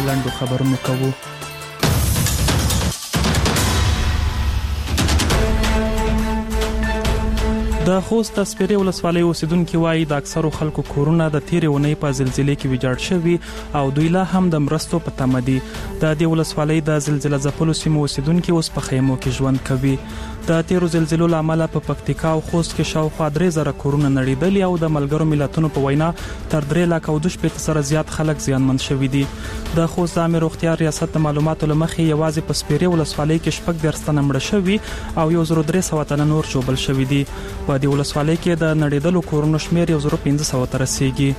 په لاندو خبرونو کوو. د خوست د سپیرې ولسوالۍ اوسیدونکو وایي د اکثرو خلکو کورونه د تیرې اونۍ په زلزلې کې ویجاړ شوي او دوی لا هم د مرستو په تمه دي. د دې ولسوالۍ د زلزلې ځپلو سیمو اوسیدونکو اوس په خیمو کې ژوند کوي. د تیرو زلزلو له امله په پکتیکا او خوست کې شاوخوا 3000 کورونه نړیدلي او د ملګرو ملتونو په وینا تر 3,200,000 سره زیات خلک زیانمن شوي دي. د خوست د امیر روغتیا ریاست د معلوماتو لمخې یوازې په سپیرې ولسوالۍ کې 14 تنه مړه شوي او 1300 تنه نور ژوبل شوي دي. په دې ولسوالۍ کې د نړیدلو کورونو شمیر 1500 ته رسیدي.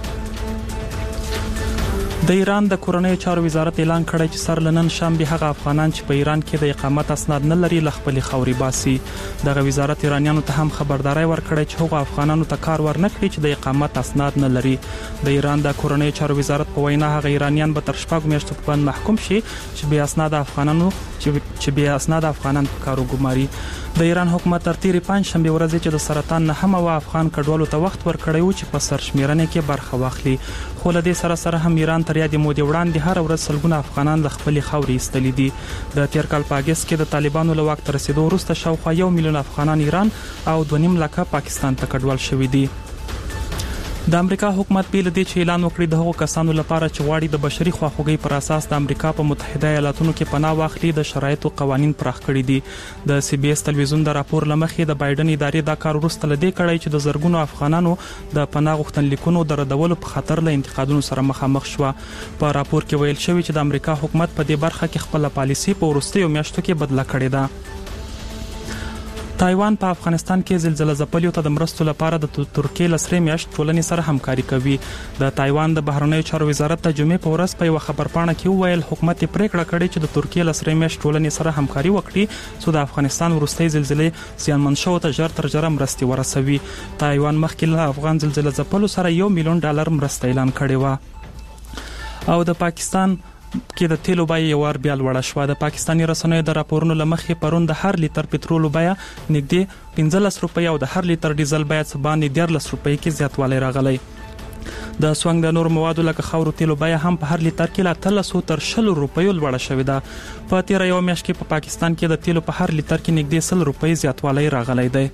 د ایران د کورنۍ چارو وزارت اعلان کړی چې سر لنن شنبه هغه افغانان چې په ایران کې د اقامت اسناد نه لري له خپل خاورې باسي. دغه وزارت ایرانیانو ته هم خبرداري ورکړی چې هغه افغانانو ته کار ورنکړي چې د اقامت اسناد نه لري. د ایران د کورنۍ چارو وزارت په وینا هغه ایرانیان به تر 4 میاشتو په بند محکوم شي چې بې اسناد افغانان په کار وګماري. د ایران حکومت تر تیرې 5 شنبه ورځ چې د سرطان نه هم افغان کډوالو ته وخت ورکړی و چې په سرشمیرنه کې برخه واخلي. خو له دې سره هم ایران تر یادې مودې وړاندې هر ورځ سلګونه افغانان له خپل خاورې ایستلي دي. د تیر کال په اگست کې د طالبانو له واک ته رسیدو وروسته شاوخوا 1 میلیون افغانان ایران او 2.5 لکه پاکستان ته کډوال شوي دي. د امریکا حکومت په لدې چې اعلان وکړي د هغو کسانو لپاره چې غواړي د بشري خواخوږۍ پر اساس د امریکا په متحده ایالاتونو کې پناه واخلي د شرایطو قوانين پراخ کړي دي. د سی بي اس تلویزیون د راپور لمخې د بایدن ادارې دا کار وروسته لدې کړی چې د زرګونو افغانانو د پناه غوښتنلیکونو د ردولو په خاطر له انتقادونو سره مخامخ شو. په راپور کې ویل شوی چې د امریکا حکومت په دې برخه کې خپل پالیسي په وروستیو میاشتو کې بدله کړې ده. تایوان په افغانستان کې زلزلہ ځپلیو ته د مرستو لپاره د ترکیې لسرې میاشت ټولنې سره همکاري کوي. د تایوان د بهرنیو چارو وزارت د جمعې په ورځ په یو خبرپاڼه کې وویل حکومت پریکړه کړې چې د ترکیې لسرې میاشت ټولنې سره همکاري وکړي څو د افغانستان وروستۍ زلزلې زیانمن شوو ته ژر تر ژره مرستې ورسوي. تایوان مخکې له افغان زلزلہ ځپلو سره $1 میلیون مرسته اعلان کړې و. او د پاکستان کې د تیلو بیه یو ور بیا لوړه شوه. د پاکستاني رسنیو د راپورونو لمخې پرون د هر لیټر پټرول بیه نږدې 15 روپۍ او د هر لیټر ډیزل بیه څه باندې 13 روپۍ کې زیاتوالی راغلی. د سونګ د نور موادو لکه خاورو تیلو بیه هم په هر لیټر کې له 300 تر 20 روپۍ لوړه شوې ده. په تیر یو میاشت کې په پاکستان کې د تیلو په هر لیټر کې نږدې 100 روپۍ زیاتوالی راغلی دی.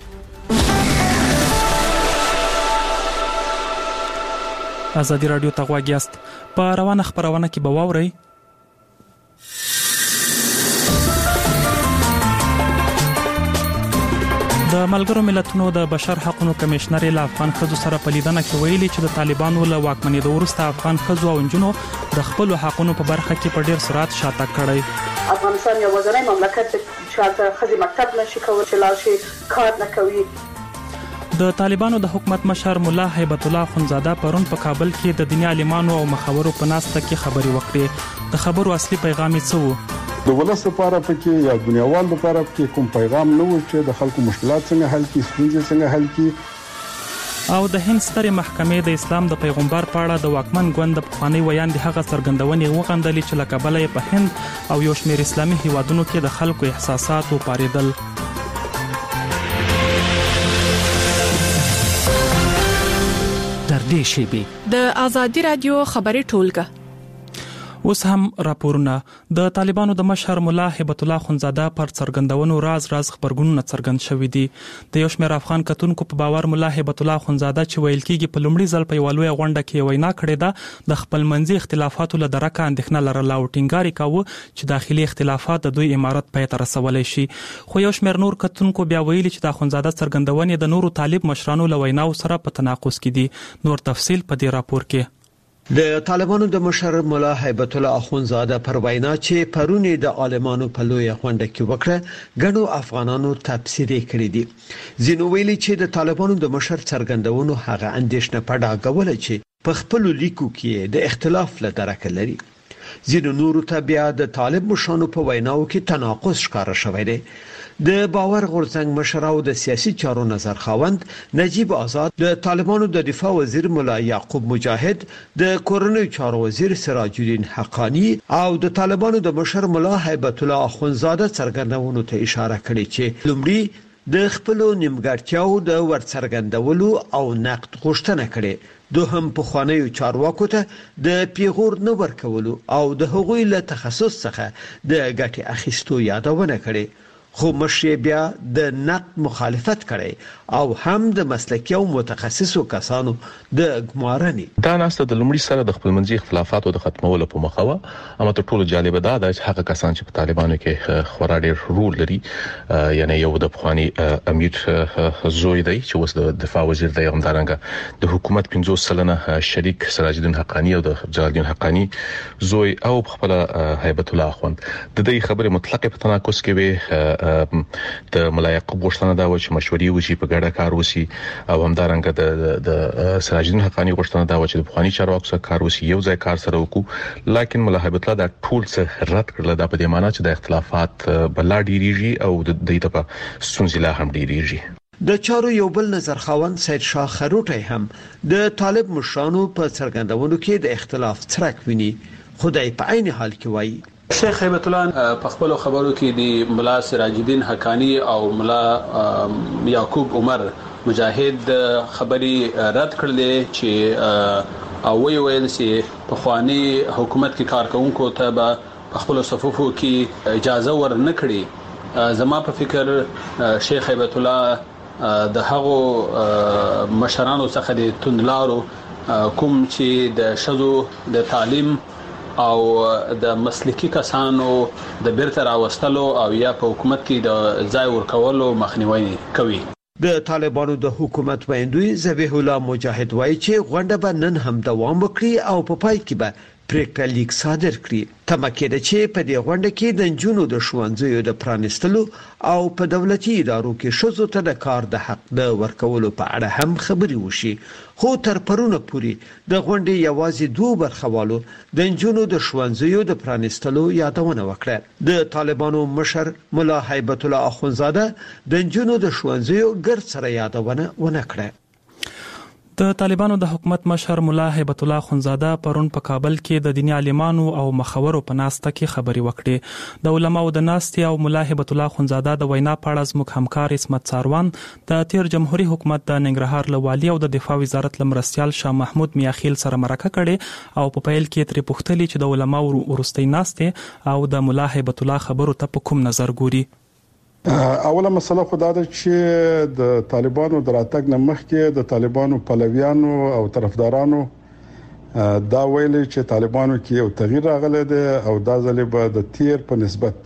ازادي رادیو ته غوږ یاست. په روانه خبرونه کې به واورئ د ملګرو ملتونو د بشر حقوقو کمشنر له افغان ښځو سره په لیدنه کې ویلي چې د طالبانو له واکمنېدو وروسته افغان ښځو او نجونو د خپل حقوقو په برخه کې په ډیر سرعت شاته کړی. افغانستان یو وزنی مملکت چې شاته ښځې مکتب نشي کولی چې لاړ شي کار نه کوي. د طالبانو د حکومت مشر مولا هیبت الله اخونزاده پرون په کابل کې د دیني عالمانو او مخورو په ناسته کې خبري وکړې. د خبرو اصلي پیغام یې څه و؟ د ولس لپاره پکې یا دنیاوال لپاره پکې کوم پیغام نه و چې د خلکو مشکلات څنګه حل کړي، ستونزې څنګه حل کړي. او د هند سترې محکمې د اسلام د پیغمبر په اړه د واکمن ګوند د پخوانی ویاند هغه څرګندونې وغندلې چې له کبله په هند او یو شمېر اسلامي هیوادونو کې د خلکو احساسات وپاریدل. در دې شیبې د ازادي رادیو خبري ټولګه. اوس هم راپورونه. د طالبانو د مشر مولا هیبت الله اخونزاده پر څرګندونو راز خبرګونونه څرګند شوي دي. د یو شمېر افغان کتونکو په باور مولا هیبت الله اخونزاده چې ویل کېږي په لومړي ځل په یوه لویه غونډه کې وینا کړې ده د خپلمنځي اختلافاتو له درکه اندېښنه لرله او ټینګار کاوه چې داخلي اختلافات د دوی امارت پای ته رسولی شي. خو یو شمېر نور کتونکو بیا ویلي چې د اخونزاده څرګندونې د نورو طالب مشرانو له ویناو سره په تناقض کې دي. نور تفصیل په دې راپور کې. د طالبانو د مشر مولا هیبت الله اخونزاده پر وینا چې پرونی د عالمانو په لویه غونډه کې وکړه غنو افغانانو تفسیر کړی دي. زینو ویلي چې د طالبانو د مشر څرګندونو هغه اندیشنه په ډاګه ول چې په خپل لیکو کې د اختلاف لدرکه لري. زینو نورو ته بیا د طالب مشرانو په ویناو کې تناقض ښکاره شوی دی. د باور غورځنګ مشر او د سیاسي چارو نظر خاوند نجیب آزاد، د طالبانو د دفاع وزیر مولا یعقوب مجاهد، د کورنیو چارو وزیر سراج الدین حقانی او د طالبانو د مشر مولا هیبت الله اخونزاده څرګندونو ته اشاره کړې چې لومړی د خپل نیمګړتیاو د ورڅرګندولو او نقد غوښتنه کړې دوهم په خوانیو چارواکو ته د پیغور نه ورکولو او د هغوی له تخصص څخه د ګټې اخیستو یادونه کړې خو مشر بیا د نقد مخالفت کړي او هم د مسلکي او متخصصو کسانو د ګمارنې دا ناسته د لومړي سره د خپلمنځي اختلافاتو د ختمولو په مخه و اما تر ټولو جالب ده چې هغه کسان چې په طالبانو کې خورا ډېر رول لري یعنی یو د بخوانی امیر زوی دی چې اوس د دفاع وزیر دی همدارنګه د حکومت 50 سلنه شریک سراج الدین حقانی او د جلال الدین حقانی زوی او خپل هیبت الله اخوند د دې خبره مطلقه په تناقض کې وي د ملایق غوښتنه دا و چې مشورې وشي په ګډه کار وشي او همدارنګه د سراج الدین حقانی غوښتنه دا و چې د بخوانی چارواکو سره کار وشي یو ځای کار سره وکړو لکه ملا هیبت الله دا ټول څه رد کړل دا په دې معنی چې د اختلافات بلا ډیریږي او د دې ته په سنځله هم ډیریږي د چارو یو بل نظر خاوند سید شاه خروټی هم د طالب مشرانو په څرګندونو کې د اختلاف څرک ویني خدای په عین حال کې وایي شیخ هیبت الله په خپل خبرو کې د ملا سراج الدین حقانی او ملا یعقوب عمر مجاهد خبري رد کړل چې او ویل چې په خواني حکومت کې کارکونکو ته په خپل صفوفو کې اجازه ورنکړي زما په فکر شیخ هیبت الله د هغو مشرانو څخه د توندلارو کوم چې د شذو د تعلیم او د مسلکي کسانو د بیرته راوستلو او یا په حکومت کې د ځای ورکولو مخنیوي کوي د طالبانو د حکومت وایندوی ذبیح الله مجاهد وایي چې غونډه به نن هم دوام وکړي او په پای کې به پریکړه لیک صادر کړي تمکه ده چې په دې غونډه کې د جنونو د ښوونځیو د پرانستلو او په دولتي ادارو کې شذو ته د کار د حق د ورکولو په اړه هم خبري وشي خو تر پرونه پوري د غونډې یوازې دوه برخوالو د جنونو د ښوونځیو د پرانستلو یادونه وکړه د طالبانو مشر ملا هیبت الله اخونزاده د جنونو د ښوونځیو ګرد سره یادونه ونکړه د طالبانو د حکومت مشر ملا هیبت الله خونزاده پرون په کابل کې د دیني عالمانو او مخورو په ناسته کې خبري وکړې د علماو د ناستې او ملا هیبت الله خونزاده د وینا په اړه زموږ همکار اسمت ساروان د تیر جمهوریت حکومت د ننګرهار لوالي او د دفاع وزارت لمرستيال شاه محمود میاخیل سره مرکه کړي او په پیل کې تر پوښتنې چې د علماو ورستۍ ناستې او د ملا هیبت الله خبرو ته په کوم نظر ګوري اوله مسله خو دا ده چې د طالبانو دراتګ نه مخکې د طالبانو پلویانو او طرفدارانو دا ویل چې طالبانو کې یو تغییر راغلی دی او دا ځل به د تیر په نسبت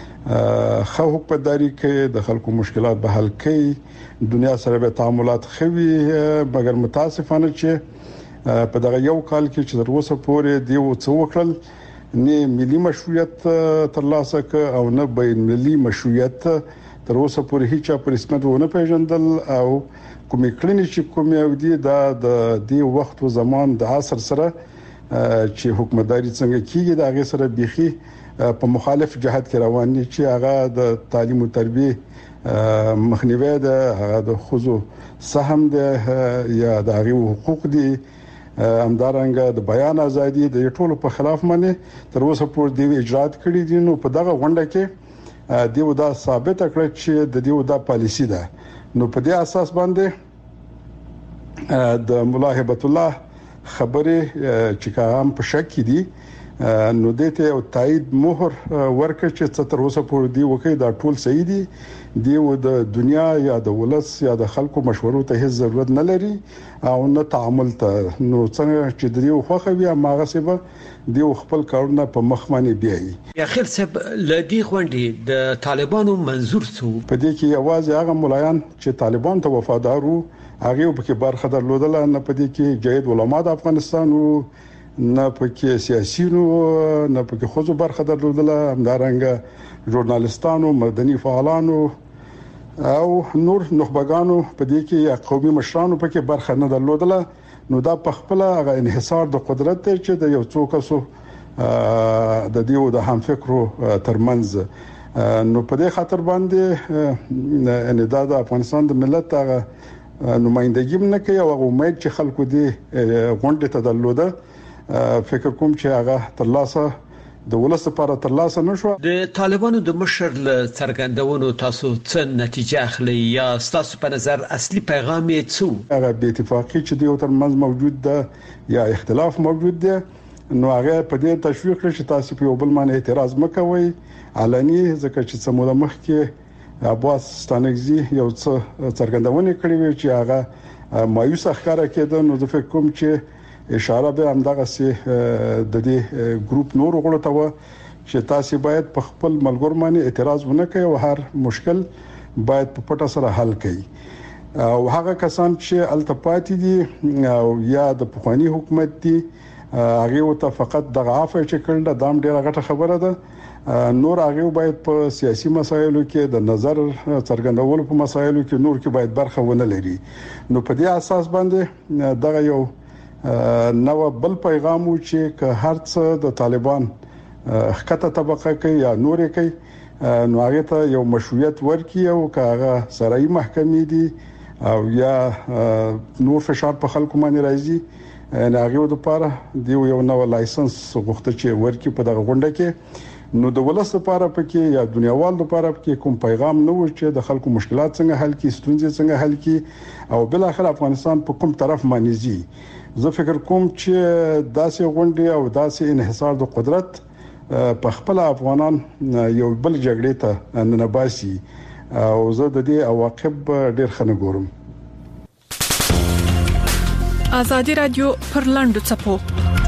خو حکومتداري کې د خلکو مشکلات به حل کوي دنیا سره به تعاملات خوي مګر متاسفانه چې په دغه یو کال کې چې تر اوسه پورې دی څو وکړل نه ملي مشروعیت ترلاسه ک او نه بین ملي مشروعیت تر اوسه پورې هیڅ په رسمیت ونه پیژندل او کومې کړنې چې کومې او دي د دې وخت او زمان د عصر سره چې حکومتداري څنګه کیږي دا غي سره بيخي په مخالف جهت کې روان دي چې هغه د تعلیم او تربیه مخنیوي ده هغه د خصوص سهم ده یا د هغه حقوق دي همدارنګه د بیان ازادي د ټولو په خلاف باندې تر اوسه پورې دی اجرات کړی دي نو په دغه غونډه کې دیو دا ثابت کړ چې د دیو دا پالیسی ده نو په دې اساس باندې د ملا هیبت الله خبره چې کوم په شک دي نو دته او تایید مهر ورکړ چې تر اوسه پورې دی وکي دا ټول صحیح دي دیو د دنیا یا د ولس یا د خلکو مشورو ته هیڅ ضرورت نه لري او نه تعامل ته نو څنګه چې دیو خوخوي ماغه سبا دیو خپل کارونه په مخ باندې بیاي اخر سب لدی غونډې د طالبانو منظور سو په دې کې आवाज هغه ملایان چې طالبان ته وفادارو هغه په کې برخه درلودل نه په دې کې جید علما د افغانستان او نه پکې سیاسيونو نه پکې خو برخه درلودل همدارنګه ژورنالستانو مدني فعالانو او نور نخبگانو په دې کې قومي مشرانو پکې برخه نه درلودل نو دا په خپل هغه انحصار د قدرت چې د یو څو کسو د دیو د هم فکرو ترمنځ نو په دې خاطر باندې ان د افغانستان د ملت هغه نمائندګي نه کوي او امید چې خلکو دې غونډه ته درلوده فکر کوم چې هغه ترلاسه د ولس لپاره ترلاسه نشو. د طالبانو د مشر له څرګندونو تاسو څه نتیجه اخلي یا تاسو په نظر اصلي پیغام یې څه؟ هغه بې اتفاقی چې د یو ترمنځ موجود ده یا اختلاف موجود ده، نو هغه په دې تشویق کړي چې تاسو په یو بل باندې اعتراض مکوئ علني، ځکه چې څومره مخکې عباس ستانکزي یو څه څرګندونه کړې وي چې هغه مایوس ښکارا کېده. نو زه فکر کوم چې اشاره به همدغه سي د دې ګروپ نور غړو ته و چې تاسو باید په خپل ملګرو باندې اعتراض ونه کوئ او هر مشکل باید په پټه سره حل کړئ. او هغه کسان چې التپاتې دي او یا د پخوانی حکومت دي هغه ته فقط دغه عفو چې کړل دا ډیره غټه خبره ده. نور هغه باید په سیاسي مسایلو کې د نظر څرګندولو په مسایلو کې نور کې باید برخه ونه لري. نو په دې اساس باندې دغه یو نو بل پیغام چې که هر څه د طالبان خکته طبقه کوي یا نور کوي نو هغه ته یو مشروعیت ورکړي او هغه سرای محکمې دي او یا نور فشار په خلکو باندې راځي نه هغه د لپاره دی یو نو لایسنس غوښته چې ورکړي په دغه غونډه کې. نو د ولس لپاره پکې یا دنیاوال لپاره پکې کوم پیغام نه و چې د خلکو مشکلات څنګه حل کی، ستونزې څنګه حل کی او بل اخر افغانستان په کوم طرف باندې ځي. زه فکر کوم چې داسې غونډې او داسې انحصار د قدرت په خپل افغانان یو بل جګړې ته نه باسي او زه د دې عواقب ډېر خنه ګورم. آزادي رادیو پر لاندو چپو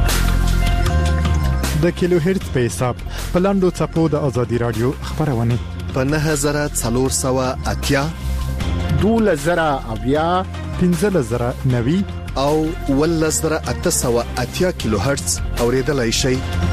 د کیلو هرتز په حساب په لاندو چپو د آزادي رادیو خبرونه په 9480 2000 1590 او 1880 کیلو هرتز اوریدلای شئ.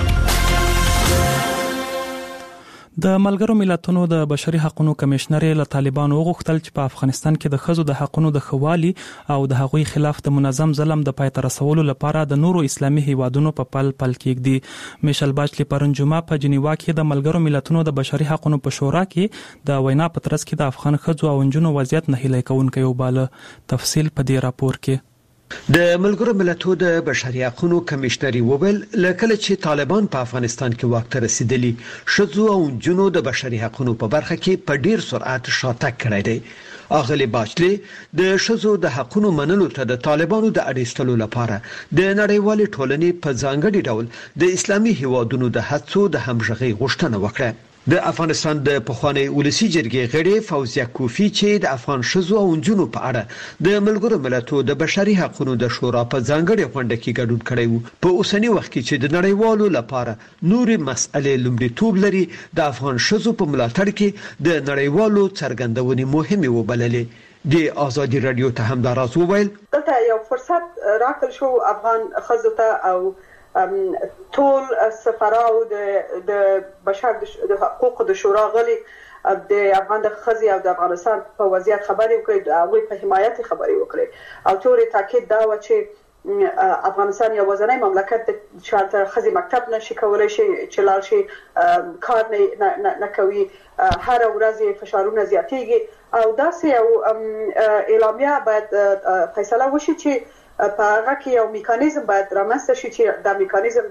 د ملګرو ملتونو د بشري حقوقو کمشنر له طالبانو غوښتل چې په افغانستان کې د ښځو د حقوقو د خوالي او د هغوی خلاف د منظم ظلم د پای ته رسولو لپاره د نورو اسلامي هیوادونو په پل کېږدي. میشل باچلی پرون جمعه په جنیوا کې د ملګرو ملتونو د بشري حقوقو په شورا کې د وینا په ترڅ کې د افغان ښځو او نجونو وضعیت نه هلي کوونکی وباله. تفصیل په دې راپور کې. د ملګرو ملتونو د بشري حقوقو کمشنر وویل لکه چې طالبان په افغانستان کې واک ته رسیدلی شذو او جنو د بشري حقوقو په برخه کې په ډیر سرعت شاتګ کړی دی. اغلی باچلی د شذو د حقوقو منلو ته د طالبانو د اړیستلو لپاره د نړیوال ټولنې په ځانګړي ډول د اسلامي هیوادونو د هڅو د همغږي غوښتنه وکړه. د افغانستان د پخوانی ولسی جرګې غړي فوزیه کوفی چې د افغان شذو او نجونو په اړه د ملګرو ملتونو د بشري حقوقو د شورا په ځانګړي غونډه کې ګډون کړی وو. په اوسنی وخت کې چې د نړیوالو لپاره نورې مسئلې لومړیتوب لري د افغان شذو په ملاتړ کې د نړیوالو څرګندونې مهمه وبللې. د آزادي رادیو ته هم دراز وویل دلته یو فرصت راکړل شو افغان ښځو ته او ټول سفراو د بشر د حقوقو د شورا غلي د افغان د خزي او د افغانستان په وضعیت خبري وکړي او په حمایت خبري وکړي او توري تاکید دا و چې افغانستان یو وزنی مملکت د شاته خزي مکتب نشي کولای شي چې لار شي کار نه کوي هر ورځ فشارونه زیاتېږي او داسې یو اعلامیه باید فیصله وشي چې په هغه کې یو میکانیزم باید رامنځته شي چې دا میکانیزم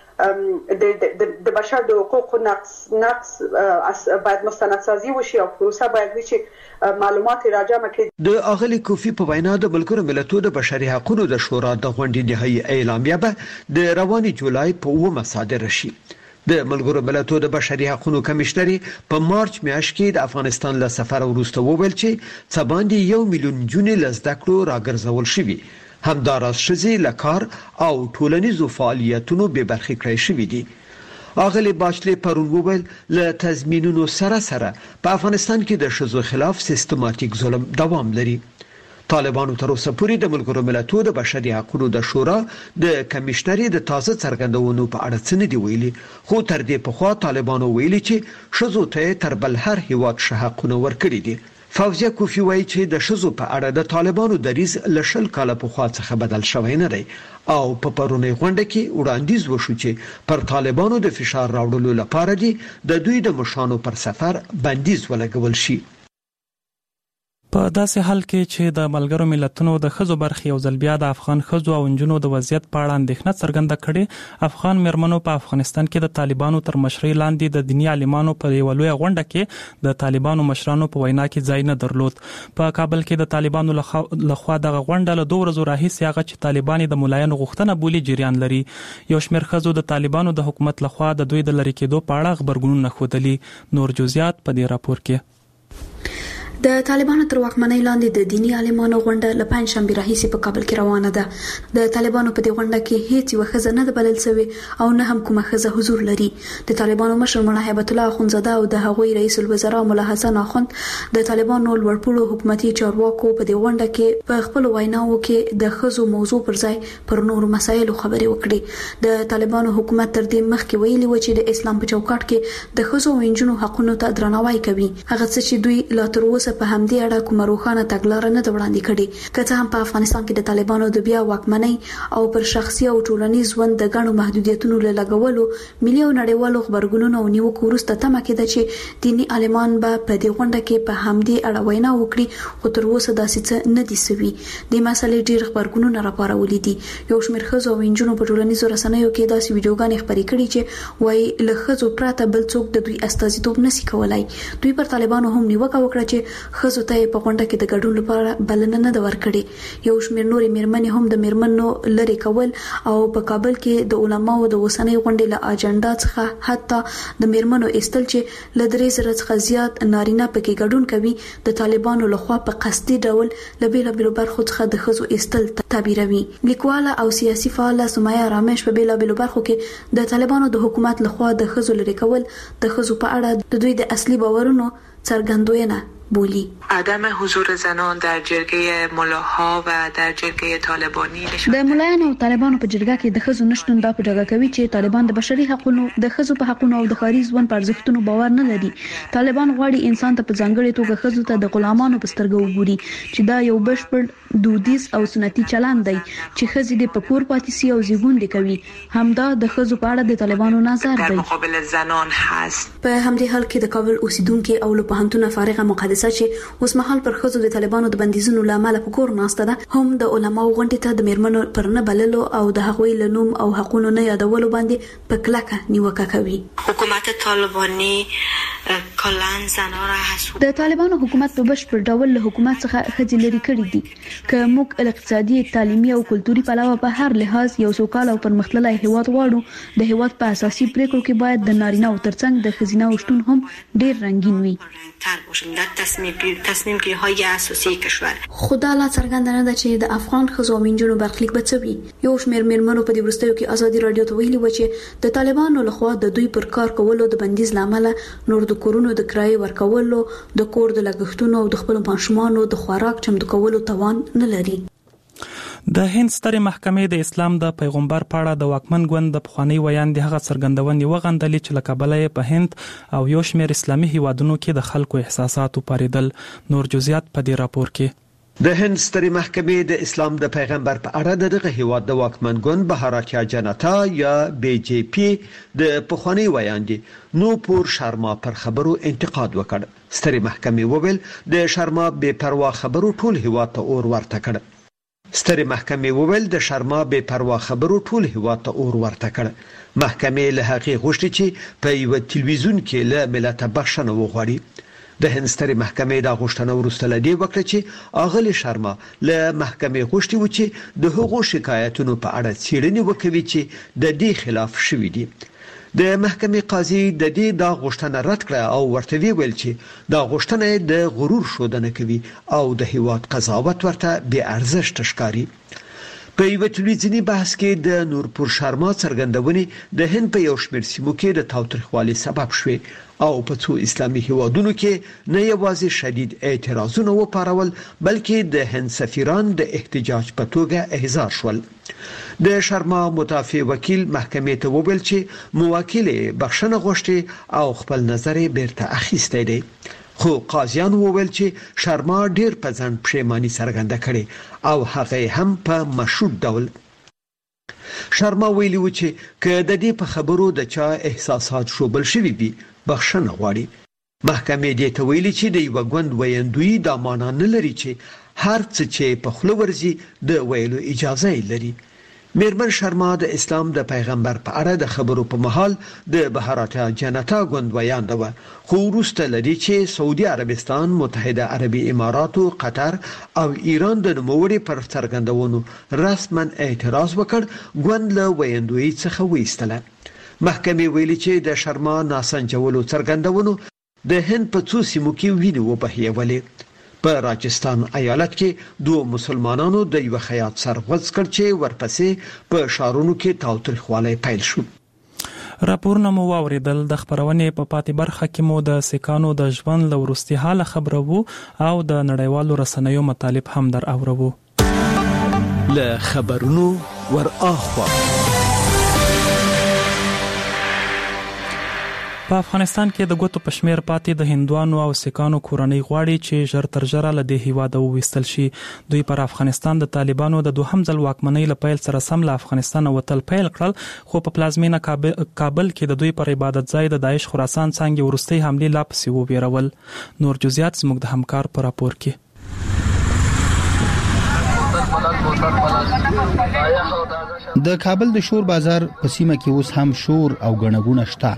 د بشر د حقوقو نقص باید مستندسازي وشي او پروسه باید وي چې معلومات راجمع کړي. د اغلی کوفی په وینا د ملګرو ملتونو د بشري حقوقو د شورا د غونډې نهایی اعلامیه به د رواني جولای په 9 صادره شي. د ملګرو ملتونو د بشري حقوقو کمشنر په مارچ میاشت کې د افغانستان له سفر وروسته وویل چې څه باندې 1 میلیون جنې لزده کړو راګرځول شوي همداراز شذي لکار او ټولنیزو فعالیتونو به برخه کړی شوې دي. اغلی باچلی پرون وویل له تضمینونو سره په افغانستان کې د شذو خلاف سیستماتیک ظلم دوام لري. طالبانو تر اوسه پورې د ملګرو ملتونو د بشري حقوقو د شورا د کمشنر د تازه څرګندونو په اړه څه نه دی ویلي، خو تر دې پخوا طالبانو ویلي چې شذو ته تر بل هر هیواد حقونه ورکړي دي. فوزیه کوفی وایي چې د شذو په اړه د طالبانو دریځ لشل کاله په خوا څخه بدل شوی نه دی او په پرونی غونډه کې وړاندیز وشو چې پر طالبانو د فشار راوړلو لپاره دی د دوی د مشانو پر سفر بندیز ولګول شي. په داسې حال کې چې د ملګرو ملتونو د خزو برخې او ځلبیا د افغان خزو او انجونو د وضعیت په اړه اندېښنه څرګنده کړې، افغان مېرمنو په افغانستان کې د طالبانو تر مشرۍ لاندې د دیني عالمانو په یو لوی غونډه کې د طالبانو مشرانو په وینا کې ځای نه درلود. په کابل کې د طالبانو لخوا دغه غونډه له 2 ورځې راهیسې هغه چې طالبان د ملایانو غوښتنه بولي جریان لري. یو شمېر خزو د طالبانو د حکومت لخوا د دوی د لری کېدو په اړه خبرګونونه ښودلي. نور جزئیات په دې راپور کې. د طالبانو تر واکمنۍ لاندې د دینی عالمانو غونډه له پنځشنبه راهیسې په کابل کې روانه ده. د طالبانو په دې غونډه کې هیڅ یو خزه نه بلل شوی او نه هم کومه خزه حضور لري. د طالبانو مشر مولا هیبت الله اخونزاده او د هغوی رئیس الوزرا مولا حسن اخوند د طالبانو لوړپوړو حکومتي چارواکو په دې غونډه کې په خپل ویناوو کې د خزو موضوع پر ځای پر نورو مسایلو خبرې وکړي. د طالبانو حکومت تر دې مخکې ویلي و چې د اسلام په چوکاټ کې د خزو او انجونو حقوقو ته درناوی کوي، هغه څه چې دوی لا تر اوسه په همدې اړه کومه روښانه تګلاره نه وړاندې کړي. که څه هم په افغانستان کې د طالبانو د بیا واکمنۍ او پر شخصي او ټولنیز ژوند د غنو محدودیتونو له لګولو ملي او نړیوالو خبرګونونو او نیوکو وروسته تمه کېده چې دینی عالمان به په دې غونډه کې په همدې اړه وینا وکړي، خو تر اوسه داسې څه نه دي سوي. د مسلې ډېر خبرګونونه راپارولي دي. یو شمېر خزو او انجونو په ټولنیزو رسنیو کې داسې ویډیوګانې خپرې کړي چې وایي له خزو پرته بل څوک د دوی استازیتوب نشي کولای. دوی پر طالبانو هم نیوکه وکړه چې خزو ته په غونډه کې د ګډون لپاره بلنه نه ورکړي. یو شمېر نورې مېرمنې هم د مېرمنو لری کول او په کابل کې د علماو د اوسنۍ غونډې له اجنډا څخه حتی د مېرمنو استل چې له 3,000 څخه زیات نارینه پکې ګډون کوي د طالبانو لخوا په قصدي ډول له بیلابېلو برخو څخه د خزو استل تعبیروي. لیکواله او سیاسي فعاله سمیه رامش په بیلابېلو برخو کې د طالبانو د حکومت لخوا د خزو لری کول د خزو په اړه د دوی د اصلي باورونو څرګندونه بولی. عدم حضور زنان در جرگه ملاها و در جرگه طالبانی نشون د ملایانو او طالبانو په جرګه کې د خزو نشټون دا په ډاګه کوي چې طالبان د بشري حقوقو، د خزو په حقوقو او د ښاري ژوند پر ارزښتونو باور نه لري. طالبان غواړي انسان ته په ځانګړي توګه خزو ته د غلامانو په سترګه وګوري چې دا یو بشپړ دودیز او سنتي چلند دی چې خزې د پکور پاتې سي او زیږون کوي. همدا د خزو په اړه د طالبانو نظر دی. مقابل زنان هست. په همدې حال کې د کابل اوسیدونکو او له پوهنتون فارغه مقدسه چې اوس مهال پر خزو د طالبانو د بندیزونو لامل په کور ناسته ده هم د علماو غونډې ته د مېرمنو پر نه بللو او د هغوی له نوم او حقوقو نه یادولو باندې په کلکه نیوکه کوي. حکومت طالبانی کلان زنان را حسود. د طالبانو حکومت په بشپړ ډول له حکومت څخه خځې لري کړې دي. که موږ اقتصادي، تعلیمي او کلتوري پلوه په هر لحاظ یو سوکاله او پرمختللی هیواد غواړو، د هیواد په اساسي پریکړو کې باید د نارینه او ترڅنګ د ښځینه شتون هم ډیر رنگین وي. تصمیم گیری های اساسی کشور. خدا لا څرګنده نه ده چې د افغان خزو منجونو برخلیک به څه وي. یو شمېر مېرمنو په دې وروستیو کې ازادي رادیو ته ویلي و چې د طالبانو لخوا د دوی پر کار کولو د بندیز لامل نور د کورونو د کرایې ورکولو، د کور د لګښتونو او د خپل ماشومانو د خوراک چمتو کولو توان نه لري. د هند سترې محکمې د اسلام د پیغمبر په اړه د واکمن ګوند د پخوانی ویاندې هغه څرګندونې وغندلې چې له کبله په هند او یو شمېر اسلامي هیوادونو کې د خلکو احساساتو پاریدل. نور جزئیات په دې راپور کې. د هند سترې محکمې د اسلام د پیغمبر په اړه دغه هیواد د واکمن ګوند بهاراتیا جنتا یا بی جے پی د پخوانی ویاندې نوپور شرما پر خبرو انتقاد وکړ. سترې محکمې وویل د شرما بے پروا خبرو ټول هیواد ته اور ورته کړ. سترې محکمې وویل د شرما بے پروا خبرو ټول هیواد ته اور ورته کړ. محکمې له هغې غوښتي چې په یو تلویزیون کې له ملت بخښنه وغواړي. د هند سترې محکمې دا غوښتنه وروسته له دې وکړه چې اغلی شرما له محکمې غوښتي و چې د هغو شکایتونو په اړه څېړنې وکوي چې د دې خلاف شوي دي. د محکمې قاضي د دې دا غوښتنه رد کړه او ورته ویل چې دا غوښتنه د غرور ښودنه کوي او د هیواد قضاوت ورته بې ارزښته ښکاري. په یو تلویزیونی بحث کې د نورپور شرما څرګندونې د هند په یو شمېر سیمو کې د تاوتریخوالي سبب شوې او په څو اسلامي هیوادونو کې نه یوازې شدید اعتراضونه وپارول بلکې د هند سفیران د احتجاج په توګه احضار شول. د شرما مدافع وکیل محکمې ته وویل چې موکل بخښنه غوښتي او خپل نظر بیرته اخیستی دی. خو قاضیان وویل چې شرما ډیر په ځان پښیماني څرګنده کړي او هغه هم په مشروط ډول. شرما ویلي و چې که د دې په خبرو د چا احساسات شوبل شوي وي بخښنه غواړي. محکمې دې ته ویلي چې د یو غوند ویندوی د معنا نه لري چې هر څه چې په خوله ورځي د ویلو اجازه لري. میرمن شرما د اسلام د پیغمبر په اړه د خبرو په مهال د بهارات جنتا غوند ویانده و، خو وروسته لري چې سعودي عربستان، متحده عربي امارات، قطر او ایران د نوموړي پر څرګندونو رسما اعتراض وکړ، غوند له ویندوی څخه وایستله. محکمې ویلي چې د شرما ناسنجولو څرګندونو د هند په څو سیمو کې وینې وبهیولې. په راجستان ایالت کې دوه مسلمانانو د یو خیاط سر غوڅ کړ چې ورپسې په شارونو کې تاوتریخوالی پیل شو. راپورونه مو واوریدل. د خبرونې په پاتې برخه کې مو د سکانو د ژوند له وروستي حاله خبرو او د نړیوالو رسنیو مطالب هم در اورو. له خبرونو ور اخوا په افغانستان کې د ګوتو پشمیر پاتې د هندوانو او سکانو کورنۍ غواړي چې ژر تر ژره له دې هیواده وویستل شي. دوی پر افغانستان د طالبانو د دوهم ځل واکمنۍ له پیل سره سم له افغانستان وتل پیل کړل، خو په پلازمینه کابل کې د دوی پر عبادت ځای د داعش خراسان څنګه ورستۍ حمله لا پسې وبېرول. نور جزئیات زموږ د همکار په راپور کې. د کابل د شور بازار په سیمه کې اوس هم شور او غڼغونه شته،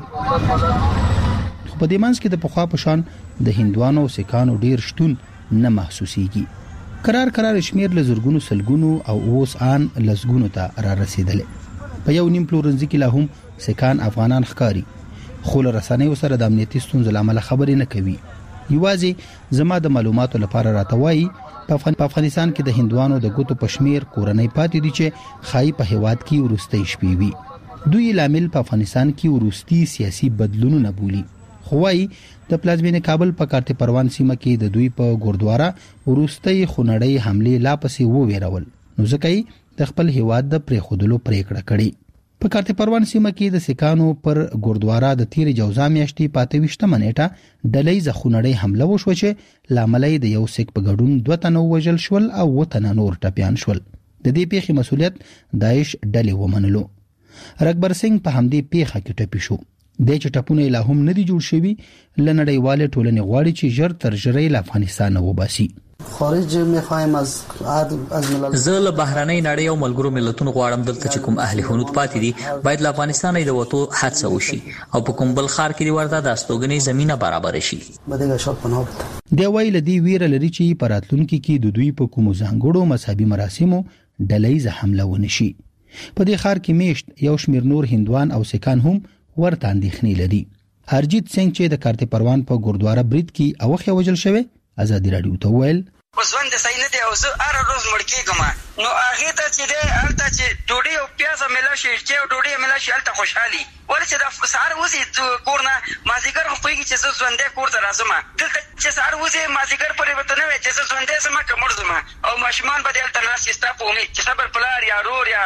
خو په دې منځ کې د پخوا په شان د هندوانو او سکانو ډیر شتون نه محسوسيږي. قرار شمیر له زرګونو سلګونو او اوس ان لزګونو ته را رسیدل. په یو نیم پلورنځ کې لا هم سکان افغانان ښکاری، خو له رسنیو سره د امنیتي ستونزو لامل خبرې نه کوي. یوازې زما د معلوماتو لپاره راتوي په افغانستان کې د هندوانو د ګوتو پشمیر کورنۍ پاتې دي چې خای په هواد کې ورستۍ شپې وي. دوی لامل په افغانستان کې ورستي سیاسي بدلونونه بولي. خو وايي د پلازمینه کابل په کارته پروان سیمه کې د دوی په ګوردواره ورستۍ خونړۍ حمله لا پسې وویرول، نو ځکه د خپل هواد د پریخودلو پریکړه کړې. په کارته پروان سیمه کې د سکانو پر ګوردواره د تیر جوزا میاشتې 25 منېټه ډلې ځخونړې حمله وشو چې لاملې د یو سک په ګډون 2 تنه وژل شول او 2 تنه نور ټپيان شول. د دې پیښې مسولیت داعش ډلې ومنلو. رکبر سنگ په همدې پیښه کې ټپي شو. د چټپونه لا هم ندي جوړ شوی، لنړیواله ټولنې غواړي چې ژر تر ژره له افغانستان وباسي. خارج میخوایم از ملل زه له بهرنۍ نړۍ او ملګرو ملتونو غواړم دلته چې کوم اهل هنود پاتې دي باید له افغانستان د وټو حادثه وشي او په کوم بل خار کې ورته د استوګنې زمينه برابر شي. بدګه شوت پناه دی ویل دی ویره لري چې پراتلونکو کې د دوی په کوم ځانګړو مذهبي مراسمو ډلې حمله ونشي. په دې خار کې میشت یو شمیر نور هندوان او سکان هم ورته اندېښنې لري. هرجیت سنگ چې د کارته پروان په ګوردواره برید کې اوخه وجل شوی ازادي رادیو ته ویل وسوند سینه دی او زه هر روز مړ کېږم، نو هغه ته چې دی الته چې ډوډۍ او پیاز ملا شي چې ډوډۍ ملا شي الته خوشحالي ورته د سهار وځي کورنه مازیګر خو پیږي چې زه ژوندې کور ته راځم، دلته چې سهار وځي مازیګر پرې وته نه وي چې زه ژوندې سم کومر زم او ماشومان به دلته ناس استا په امید چې صبر پلار یا رور یا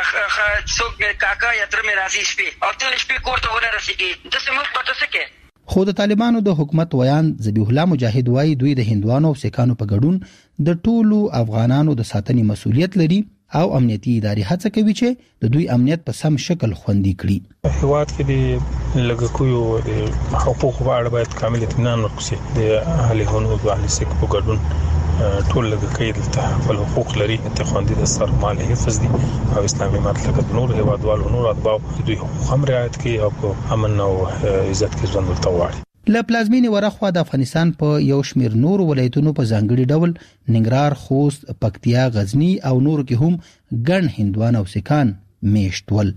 څوک کاکا یا تر مې راځي شپې او تل شپې کور ته ونه رسیږي د سموږ پته سکه. خو د طالبانو د حکومت ویان ذبیح الله مجاهد وایي دوی د هندوانو او سکانو په ګډون د ټولو افغانانو د ساتنې مسولیت لري او امنیتي ادارې هڅه کوي چې د دوی امنیت په سم شکل خوندي کړي. هیواد کې د لګکویو د حقوقو په اړه باید کامل اطمینان ورکړي. د اهل هنود او اهل سک په ګډون ټول لګکې د خپل حقوق لري، ته خوندي د سر مال حفظ دي او اسلامي مطلب نور هیوادوالو نور اتباع دوی حقوق هم رعایت کوي او امن او عزت کې ژوند ورته غواړي. له پلازمینې ورخوا د افغانستان په یو شمیر نور ولایتونو په ځانګړي ډول ننګرهار، خوست، پکتیا، غزنی او نور کې هم ګڼ هندوان او سکان میشتول.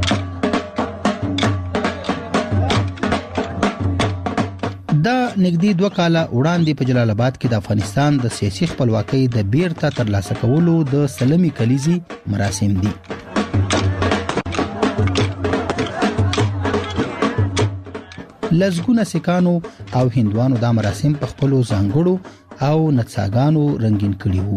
دا نږدې 2 کاله وړاندې په جلال آباد کې د افغانستان د سیاسي خپلواکۍ د بیرته ترلاسه کولو د سلمي کلیزي مراسم دي. لزګونه سکانو او هندوانو دا مراسم په خپل ځانګړو او نڅاګانو رنگین کړي وو.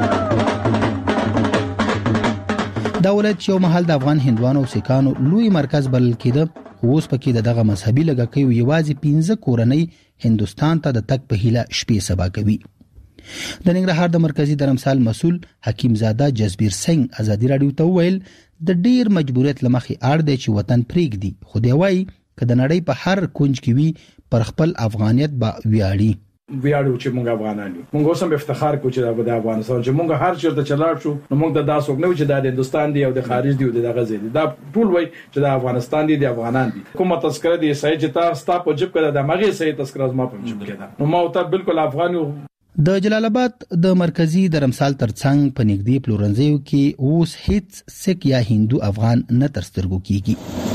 دا ولایت یو محل د افغان هندوانو او سکانو لوی مرکز بلل کېده. اوس پکې دغه مذهبي لګکې یوازې 15 کورنۍ هندستان ته د تک په هیله شپې سبا کوي. د ننګرهار د مرکزی درمسال مسول حکیم زاده جزبیر سنگ ازادي رادیو ته ویل د ډیر مجبوریت لمخې اړ دی چې وطن پریږدي، خو دی وایي که د نړۍ په هر کونج کې وي پر خپل افغانیت با ویاړي. ویاړو چې موږ افغانان یو. موږ اوس هم افتخار کوو چې د افغانستان چې موږ هر چیرته چلاړ شو نو موږ د داسوک نه چې د هندستان دی او د خارج دی او د غزې دی دا ټول وای چې د افغانستان دی د افغانان دي. کومه تذکره دی صحیح چې تاسو په جيب کې د مغه صحیح تذکره ما په جيب کې ده نو ما ته بالکل افغان یو. د جلال آباد د مرکزی درمسال ترڅنګ په نږدې پلورنځیو کې اوس هیڅ سک یا هندو افغان نه ترسترګو کیږي.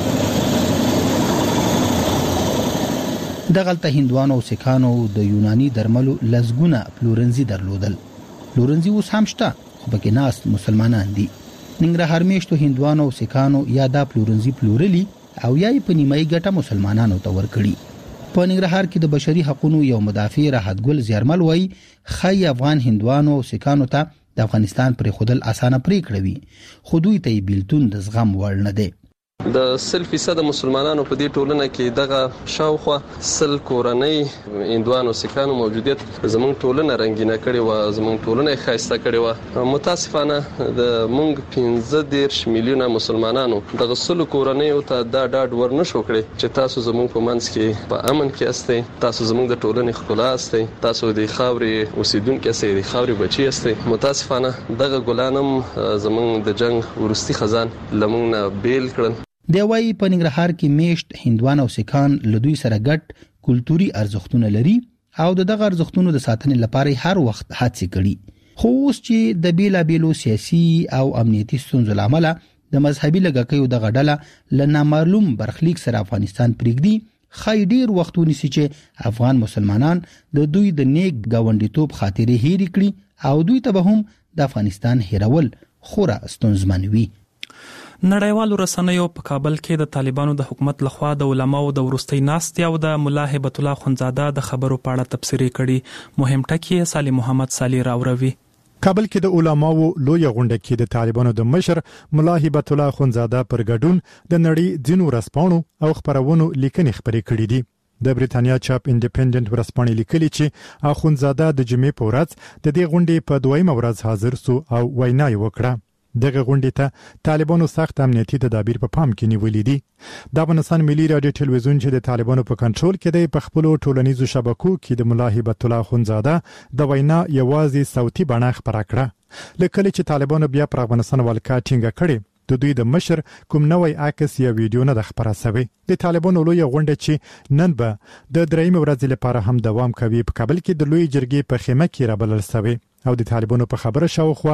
دغلته هندوانو او سکانو د یوناني درملو لزګونه پلورنځي درلودل. پلورنځي اوس هم شته خو پکې ناس مسلمانان دي. ننګرهار میشتو هندوانو او سکانو یا دا پلورنځي پلورلي او یا په نیمایي ګټه مسلمانانو ته ورکړي. په ننګرهار کې د بشري حقوقو یو مدافع راحت ګل زیرمل وایي خای افغان هندوانو او سکانو ته د افغانستان پر خودل اسانه پریکړه وي خو دوی ته بیلتون د زغم وړ نه دی. د 100% مسلمانانو په دې ټولنه کې دغه شاوخوا 100 کورنۍ هندوانو سکانو موجودیت زموږ ټولنه رنگینه کړي و زموږ ټولنه خاصه کړي و. متاسفانه د موږ 15 میلیونه مسلمانانو دغه 100 کورنۍ ته دا ډاډ ورنشو کړي چې تاسو زموږ په منځ کې په امن کې استئ تاسو زموږ د ټولنې ښکلا استئ تاسو د خاورې اوسیدونکو استئ د خاورې بچی استئ. متاسفانه دغه ګلانم زموږ د جنگ ورستي خزان لمونږ بیل کړل. دی وايي په ننګرهار کې میشت هندوان او سکان لدوی سره ګډ کلتوري ارزښتونه لري او دغه ارزښتونو د ساتنې لپاره هر وخت هڅې کړي. خو اوس چې د بیلابیلو سیاسي او امنیتي ستونزو لامل د مذهبي لګکیو د غډله ل نامعلوم برخلیک سره افغانستان پرېږدي خای ډیر وختونه سي چې افغان مسلمانان د دوی د نیک گاونډیتوب خاطرې هېری کړي او دوی ته به هم د افغانستان هیرول خورا ستونزمن وي. نړیوالو رسنیو په کابل کې د طالبانو د حکومت لخوا د علماو د ورستۍ ناستې او د مولا هیبت الله خنزاده د خبرو په اړه تبصره کړي. مهم ټکی سالم محمد صالح راوروي. کابل کې د علماو لوی غونډه کې د طالبانو د مشر مولا هیبت الله خنزاده پر ګډون د نړۍ ځینو رسپانو او خبرونو لیکنې خبرې کړې دي. د بریتانیا چاپ انډیپندنت ورسپانې لیکلي چې اخونزاده د جمعې په ورځ د دې غونډې په دویمه ورځ حاضر سو او وینا یې وکړه. دغه غونډې ته طالبانو سخت امنیتي تدابیر په پام کې نیولې دي. د افغانستان ملي رادیو ټلویزیون چې د طالبانو په کنټرول کې دی په خپل ټولنیزو شبکو کې د مولا هیبت الله خنزاده د وینا یوازې صوتي بڼه خبره کړه. لکه چې طالبانو بیا پر افغانستان ولکا ټینګه کړې د دوی د مشر کوم نوې عکس یا ویډیو نه د خبره سوي. د طالبانو لوی غونډه چې نن به د درېمې ورځې لپاره هم دوام کوي په کابل کې د لوی جرګې په خیمه کې رابلل سوي او د طالبانو په خبره شاوخوا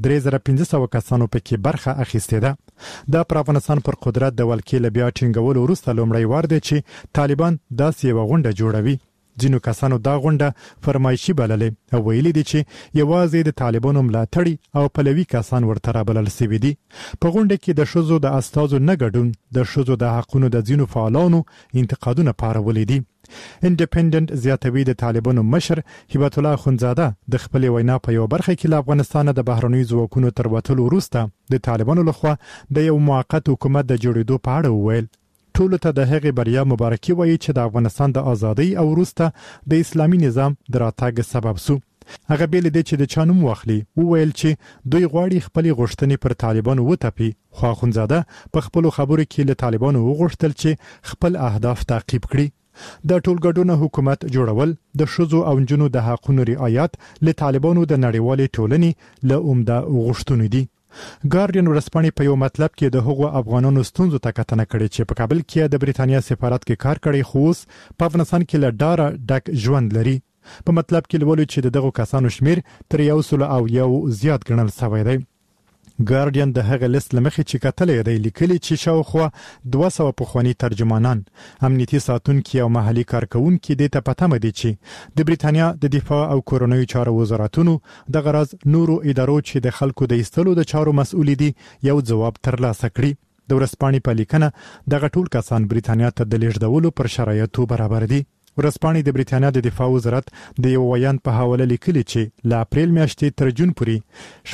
3500 کسانو پکې برخه اخیسته ده. د افغانستان پر قدرت د ولکې لبیا ټینګول وروسته لومړی وار دی چې طالبان داسې یو غونډه جوړوي. ځینو کسانو دا غونډه فرمایشي بللې او ویلي دي چې یوازې د طالبانو ملاتړي او پلوي کسان ورته رابلل سوي دي. په غونډه کې د شوزو د استازو نه ګډون د شوزو د حقونو د ځینو فعالانو انتقادونه پارولې دي. انډیپندنت زیاتوي د طالبانو مشر هیبت الله خنزاده د خپل وینا په یو برخه کې له افغانستان د بهرنیو ځواکونو تر وټلو وروسته د طالبانو لخوا د یو موقت حکومت د جوړېدو په اړه وویل. ټول ته د هغې بریا مبارکي وایي چې د افغانستان د ازادۍ او وروسته د اسلامي نظام د راتګ سبب سو. هغه بیل دي چې د چانوم واخلي وویل چې دوی غواړي خپل غوښتنې پر طالبانو وتپي. خو خنزاده په خپل خبرو کې له طالبانو وغوښتل چې خپل اهداف تعقیب کړي. د ټولګډونه حکومت جوړول د شذو او جنونو د حقوقو رعایت له طالبانو د نړیوالې ټولنې له عمده غوښتنو دي. ګارډین ورسپانې په یو مطلب کې د هغو افغانانو ستونزو ته کتنه کړې چې په کابل کې د بریتانیا سفارت کې کار کړی خو اوس په افغانستان کې له ډاره ډک ژوند لري. په مطلب کې لولو چې دغه کسانو شمیر تر 101 زیات ګڼل شوی دی. ګارډین د هغه لیست لمخې چې کتلې دی لیکلي چې شاوخوا 200 پخوانی ترجمانان امنیتي ساتونکي او محلي کارکونکي د ته پته مدي چې د بریتانیا د دفاع او کورونوي چارو وزارتونو د غرض نورو ادارو چې د خلکو د ایستلو د چارو مسؤل دي یو جواب ترلاسه کړي. د ورسپانې په لیکنه د غټول کسان بریتانیا ته د لیږدولو پر شرایطو برابر دي. ورسپانې د بریتانیا د دفاع وزارت د یو ویان په حواله لیکلي چې ل اپریل میاشتې تر جون پورې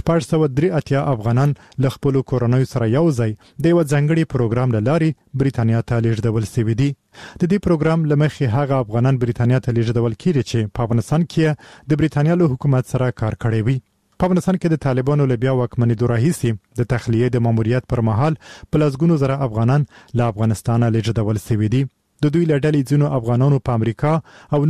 483 افغانان له خپل کورونوي سره یو ځای د یو ځنګړي پروګرام لاري بریتانیا ته لیږدول شوی دي. د دې پروګرام لمخې هغه افغانان بریتانیا ته لیږدول کیږي چې په افغانستان کې د بریتانیا له حکومت سره کار کړی وي. په افغانستان کې د طالبانو له بیا واکمنېدو راهیسې د تخلیې د ماموریت پر مهال په لسګونو زره افغانان له افغانستانه لیږدول شوي دي. د دوی لړلې ځینو افغانانو په امریکا او